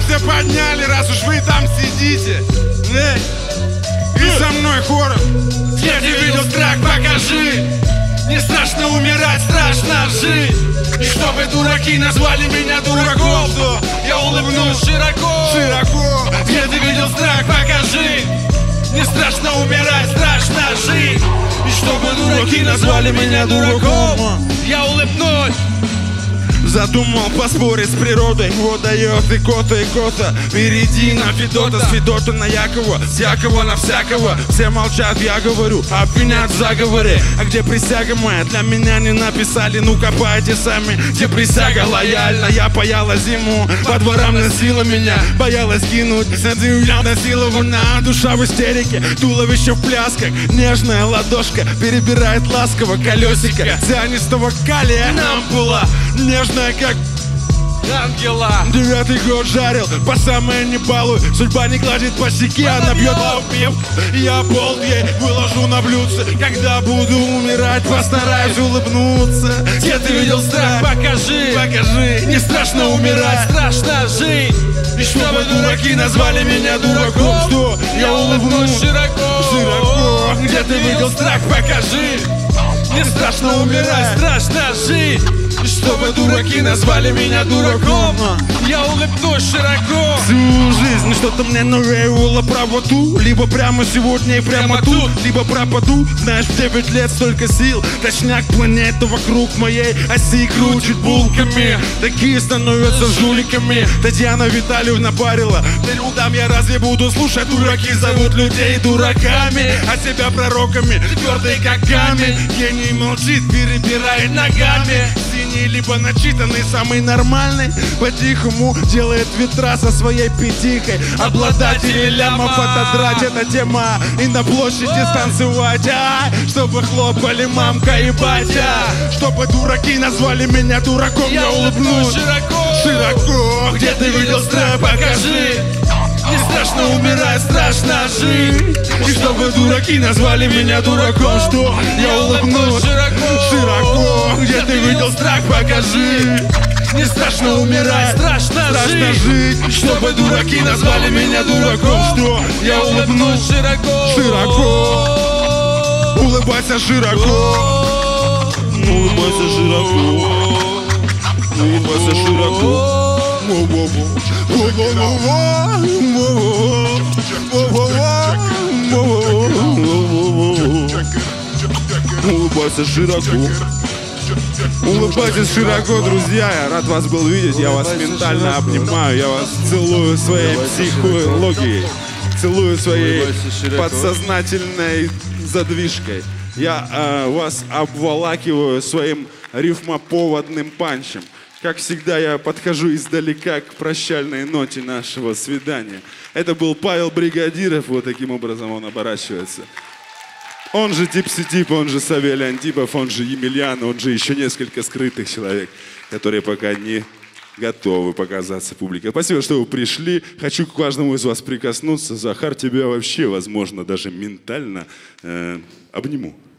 все подняли, раз уж вы там сидите. И со мной хором. Где ты видел страх, покажи. Не страшно умирать, страшно жить. И чтобы дураки назвали меня дураком, то я улыбнусь широко. Где ты видел страх, покажи. Не страшно умирать, страшно жить. И чтобы дураки назвали меня дураком, я улыбнусь. Задумал поспорить с природой. Вот дает и кота. Впереди на Федота, с Федота на Якова, с Якова на всякого. Все молчат, я говорю, обвинят в заговоре. А где присяга моя? Для меня не написали, ну копайте сами. Где присяга лояльна? Я паяла зиму, по дворам носила меня, боялась кинуть. Я насилована, душа в истерике, туловище в плясках. Нежная ладошка перебирает ласково колесико цианистого калия. Ампула нежная как ангела. 9-й год жарил, по самое не балуй. Судьба не гладит по щеке, она бьет лаупев. Я болт ей выложу на блюдце. Когда буду умирать, постараюсь улыбнуться. Где ты видел страх, покажи. Не страшно умирать, страшно жить. И чтобы дураки назвали меня дураком, что я улыбнусь широко. Где ты видел страх, покажи. Не страшно умирать, страшно жить. И чтобы дураки назвали меня дураком, я улыбнусь широко. Всю жизнь что-то мне навеивало правоту. Либо прямо сегодня и прямо тут, либо пропаду. Знаешь, в 9 лет столько сил. Точняк планета вокруг моей оси крутит булками. Такие становятся жуликами. Татьяна Витальевна парила. Дам я разве буду слушать? Дураки зовут людей дураками, а себя пророками. Твердый как камень. Гений молчит, перебирает ногами. Синий либо начитанный, самый нормальный. По-тихому делает ветра со своей пятихой. Обладатели лямов отодрать, это тема. И на площади станцевать, чтобы хлопали мамка и батя. Чтобы дураки назвали меня дураком, я улыбнусь широко. Где ты видел страх, покажи. Не страшно умирать, страшно жить. И чтобы дураки назвали меня дураком, что я улыбнусь широко. Где ты видел страх, покажи. Не страшно умирать, страшно жить. И чтобы дураки назвали меня дураком, что я улыбнусь широко. Улыбайся широко. Улыбайся широко. Улыбайся широко. Улыбайся широко. Улыбайтесь широко, друзья. Я рад вас был видеть. Я вас ментально обнимаю. Я вас целую своей психологией. Целую своей подсознательной задвижкой. Я вас обволакиваю своим рифмоповодным панчем. Как всегда, я подхожу издалека к прощальной ноте нашего свидания. Это был Павел Бригадиров, вот таким образом он оборачивается. Он же Типси Тип, он же Савелий Антипов, он же Емельян, он же еще несколько скрытых человек, которые пока не готовы показаться публике. Спасибо, что вы пришли. Хочу к каждому из вас прикоснуться. Захар, тебя вообще, возможно, даже ментально обниму.